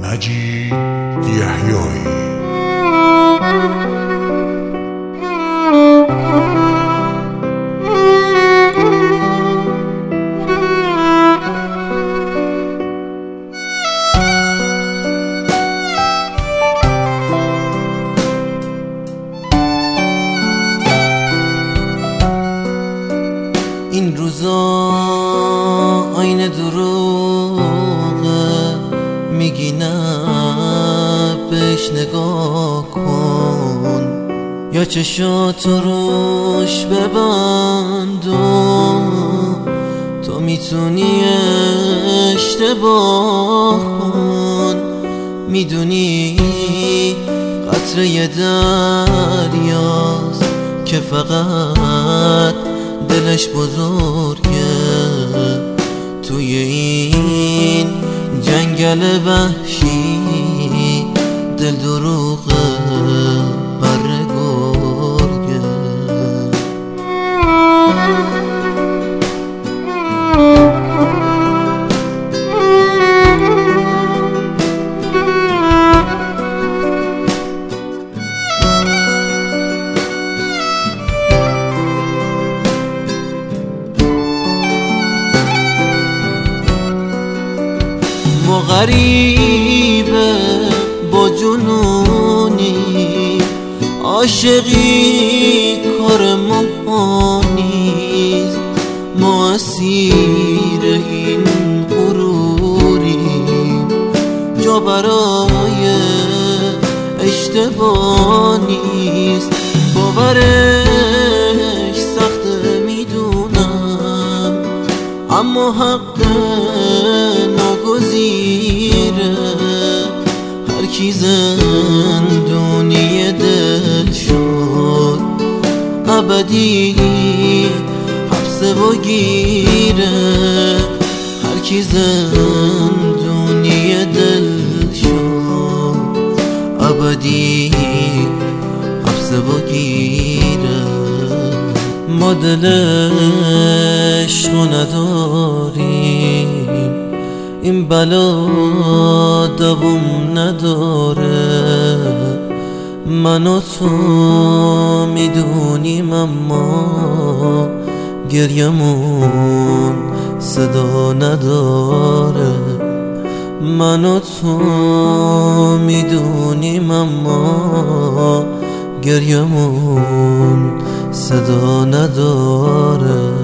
مجید یحیایی. این روزا آینه دروغه، میگی نه بهش نگاه کن، یا چشاتو روش ببند و تو میتونی اشتباه کن. میدونی قطره دریاست که فقط دلش بزرگه، توی این جنگل وحشی دل دروغه بر گرگه. ما غریبه با جنونی، عاشقی کار ما نیست، ما اسیر این غروریم، جا برای اشتباه نیست. باورش سخته میدونم، اما حق ناگزیره. هر کی زندونی دل شد ابدی حبسه و گیره. هر کی زندونی دل شد ابدی حبسه و گیره. ما دل عشقو نداریم، این بلا دوام نداره. من و تو میدونیم اما گریمون صدا نداره. من و تو میدونیم اما گریمون صدا نداره.